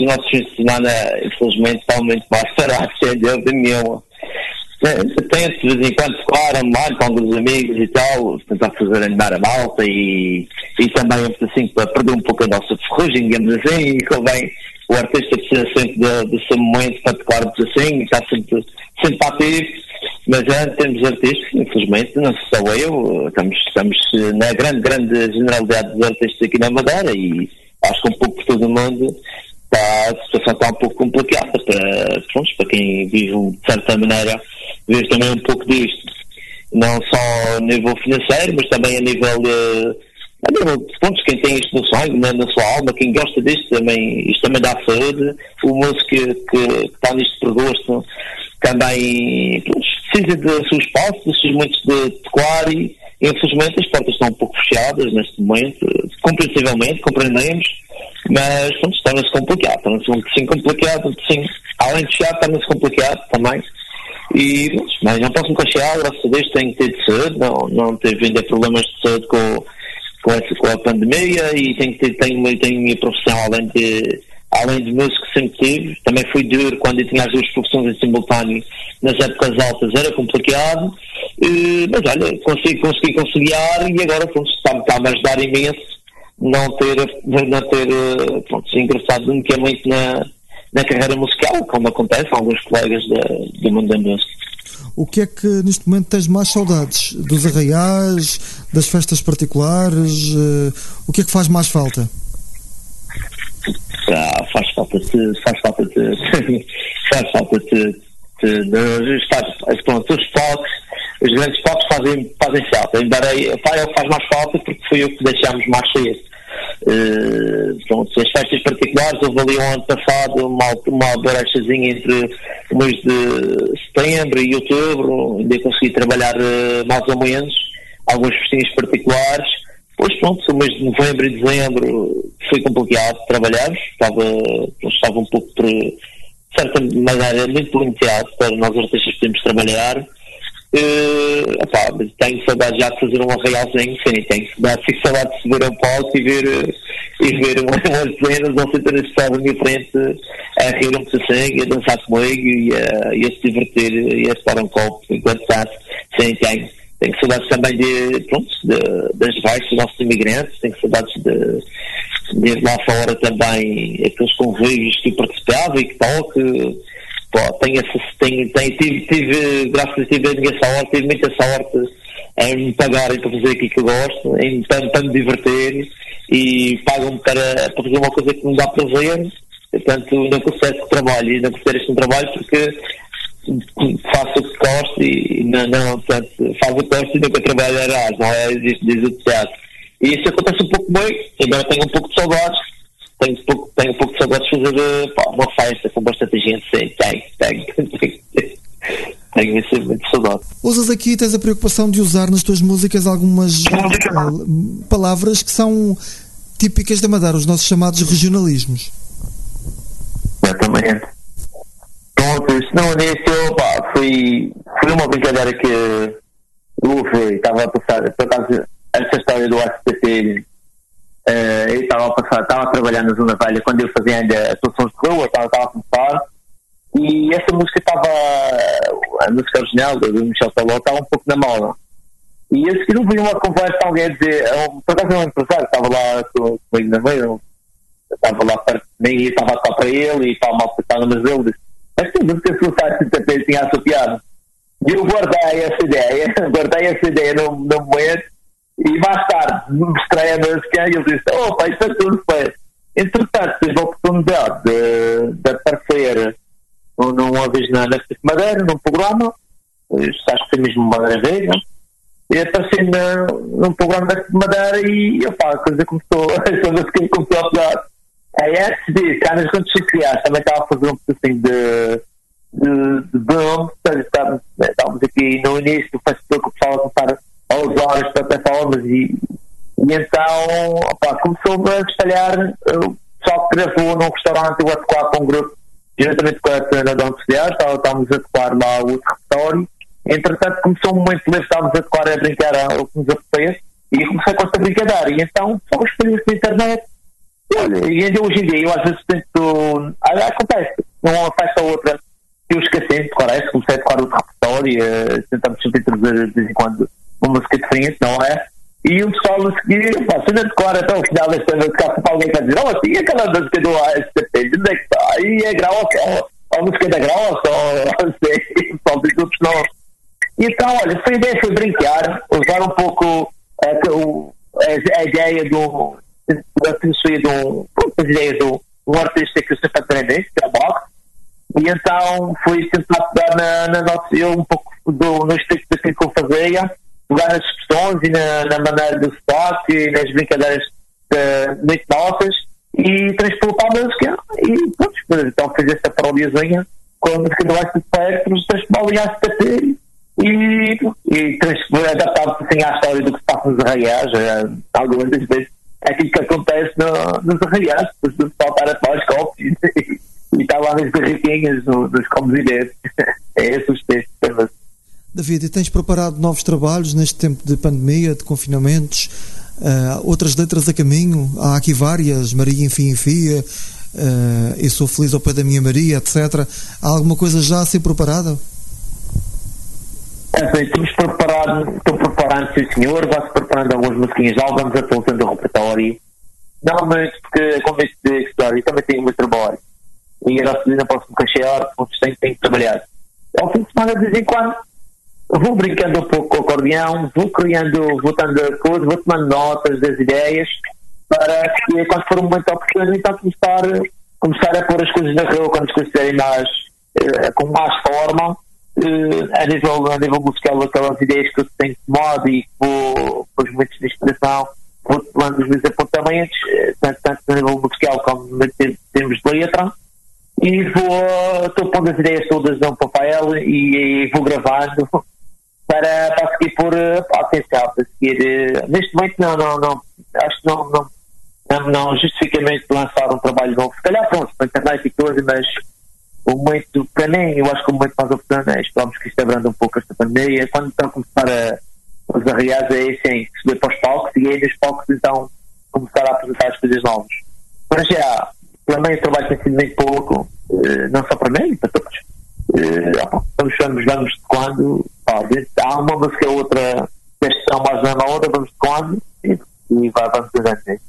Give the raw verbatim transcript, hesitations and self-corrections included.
os nossos fins de semana, infelizmente, estão muito mais parados, sem dúvida nenhuma. Tento de vez em quando tocar online com alguns amigos e tal, tentar fazer animar a malta e, e também assim, para perder um pouco a nossa ferrugem, digamos assim, e convém o artista precisa sempre do, do seu momento para tocar assim, e está sempre, sempre ativo, mas já temos artistas, infelizmente, não sou só eu, estamos, estamos na grande, grande generalidade dos artistas aqui na Madeira e acho que um pouco por todo o mundo. Está, a situação está um pouco complicada para, pronto, para quem vive de certa maneira, vive também um pouco disto, não só a nível financeiro, mas também a nível de, a nível de pontos, quem tem isto no sangue, na, na sua alma, quem gosta disto também, isto também dá saúde, o músico que, que, que está nisto por gosto também, pronto, precisa do seu espaço, dos seus momentos de tocar e infelizmente as portas estão um pouco fechadas neste momento, compreensivelmente, compreendemos, mas pronto, torna-se complicado, torna-se um bocadinho complicado, sim, além de fechar, torna-se complicado também. E, mas não posso me queixar, graças a Deus tenho tido saúde, não, não teve ainda problemas de saúde com, com, essa, com a pandemia e tenho, tenho, tenho, tenho a minha profissão além de, além de músico que sempre tive, também foi duro quando eu tinha as duas profissões em simultâneo, nas épocas altas era complicado, e, mas olha, consegui, consegui conciliar e agora pronto, está-me, está-me a ajudar imenso não ter, não ter pronto, ingressado unicamente na, na carreira musical, como acontece a alguns colegas da, do mundo da música. O que é que neste momento tens mais saudades? Dos arraiais, das festas particulares? Uh, o que é que faz mais falta? Ah, faz falta de faz falta de faz falta de, de, de, de faz, pronto, os palcos, os grandes palcos fazem, fazem falta, embora faz mais falta porque foi o que deixámos mais cedo. Uh, pronto, as festas particulares houve ali um ano passado uma, uma brechazinha entre o mês de setembro e outubro, ainda consegui trabalhar uh, mais ou menos alguns festinhos particulares. Pois pronto, o mês de novembro e dezembro foi complicado trabalharmos, estava, estava um pouco por, de certa maneira, muito limitado para nós artistas podermos trabalhar. Uh, opá, tenho saudade já de fazer um arraialzinho, sim, tenho saudade, fico saudade de subir ao palco e ver, e ver umas cenas, ou sentar esse pessoal à minha frente a rir um bocadinho, e a dançar comigo e a, e a se divertir e a tomar um copo enquanto está, sim, tenho. Tenho saudades também de, pronto, de, das baixas dos nossos imigrantes, tenho saudades de, de ir lá fora também, aqueles convívios que eu participava e que toque. Pô, tenho, tenho, tenho, tive, tive, graças a Deus, tive a minha sorte, tive muita sorte em me pagarem para fazer aquilo que eu gosto, em, para, para me divertir e pagam-me para, para fazer uma coisa que me dá prazer. Portanto, não considero que trabalho, não considero isto um trabalho porque faço o que gosto e não, não portanto, faço o que gosto e nunca trabalharás, não é? Diz, diz o teatro. E isso acontece um pouco bem, embora tenho um pouco de saudades, tenho um pouco, tenho um pouco de saudades de fazer pá, uma festa com bastante gente, sim, tenho, tenho, tenho, tenho isso muito saudade. Usas aqui, tens a preocupação de usar nas tuas músicas algumas uh, palavras que são típicas da Madeira, os nossos chamados regionalismos. Exatamente. Pronto, isso no início, pá, foi, foi uma brincadeira que eu estava a passar, por acaso, essa história do A C T P, uh, eu estava a passar, estava a trabalhar na Zona Velha quando eu fazia ainda atuações de rua, estava, estava a começar, e essa música estava, a música original do Michel Teló, estava um pouco na moda. E a seguir eu vi uma conversa, alguém a dizer, por acaso um empresário, estava lá comigo na meia, estava lá perto de mim e estava a tocar para ele e estava mal pensado, mas ele disse, mas que música se o A C T P tinha associado. E eu guardei essa ideia, guardei essa ideia no, no momento, e mais tarde mostrei a música e ele disse, opa, isto é tudo feito. Entretanto, tive a oportunidade de, de aparecer numa vez na F T Madeira, num programa, acho que foi mesmo uma vez, não? E apareci na, num programa da F T Madeira e, opa, a coisa começou, a música começou a pegar. Aí antes disso, cá nas contas criadas, também estava a fazer um pedacinho de de, de boom, estávamos, estávamos aqui no início do festival que o pessoal a começar a usar as plataformas e, e então opa, começou a espalhar o pessoal que gravou num restaurante eu a tocar com um grupo diretamente com a cena de Onde estávamos a tocar lá o repertório. Entretanto começou um momento livre, estávamos a tocar a brincar o que nos apetece e comecei com esta brincadeira e então só espalhou-se na internet. Olha, e ainda hoje em dia, eu às vezes tento. Ah, acontece, numa festa ou outra, eu esqueci de decorar isso, comecei a decorar outro repertório, uh, tentamos sempre trazer de vez em quando uma música diferente, não é? E o pessoal a seguir, pá, se não decora até o final desta vez, cá para alguém vai dizer, oh, assim, aquela música do A S T P, onde é que está? Aí é grossa, ou a música da grossa, ou assim, o pessoal diz outros não. E então, olha, foi a ideia foi brincar, usar um pouco uh, o, a, a ideia do. da filosofia de um. as ideias de um artista que eu sempre aprendi, que é o Bach, e então fui tentar pegar na, na nossa. eu um pouco do, no estilo daquilo que eu fazia, pegar nas expressões e na, na maneira do sotaque e nas brincadeiras uh, muito nossas e transpor para a música. E pronto, então fiz esta parodiazinha com a música do Ice Spectrum, transformá-la em A S T P. E, e adaptado assim à história do que se passa nos arraiais, algumas das vezes é aquilo que acontece no, nos arraiais, depois de faltar a pós copos e, e está lá nas barriquinhas, no, nos comes é esse os textos. David, e tens preparado novos trabalhos neste tempo de pandemia, de confinamentos, uh, outras letras a caminho? Há aqui várias, Maria enfim enfia, uh, eu sou feliz ao pé da minha Maria, etcétera. Há alguma coisa já a ser preparada? É, bem, estamos preparados, estou preparando, sim senhor, vai-se preparando algumas musiquinhas, já vamos atualizando o repertório. Não, mas porque, como disse de história, também tenho o meu trabalho. E a nossa não posso me cachear, porque tenho, tenho que trabalhar. Ao fim de semana, de vez em quando, vou brincando um pouco com o acordeão, vou criando, vou dando coisas, vou tomando notas das ideias, para que quando for um momento oportuno, então começar, começar a pôr as coisas na rua, quando as coisas estiverem mais, eh, com mais forma. Uh, a, nível, a nível musical, aquelas ideias que eu tenho tomado e vou, com os momentos de inspiração, vou tomando os meus apontamentos, tanto, tanto a nível musical como em termos de letra, e vou, estou pondo as ideias todas num papel e, e vou gravando para, para seguir por atenção, para seguir. Uh, neste momento, não, não, não, acho que não, não, não, não justificamente lançar um trabalho novo, se calhar pronto, para a internet e coisa, mas. O momento, para mim, eu acho que o momento mais oportuno é esperamos que isto abranda um pouco esta pandemia. Quando estão a começar a, os arraiais, é assim, subir para os palcos e aí nos palcos então começar a apresentar as coisas novas. Mas já, para mim o trabalho tem sido muito pouco, não só para mim, para todos. Vamos, vamos, vamos de quando, pá, há uma música ou outra, esta são mais uma outra, vamos de quando e, e vai, vamos fazendo isso.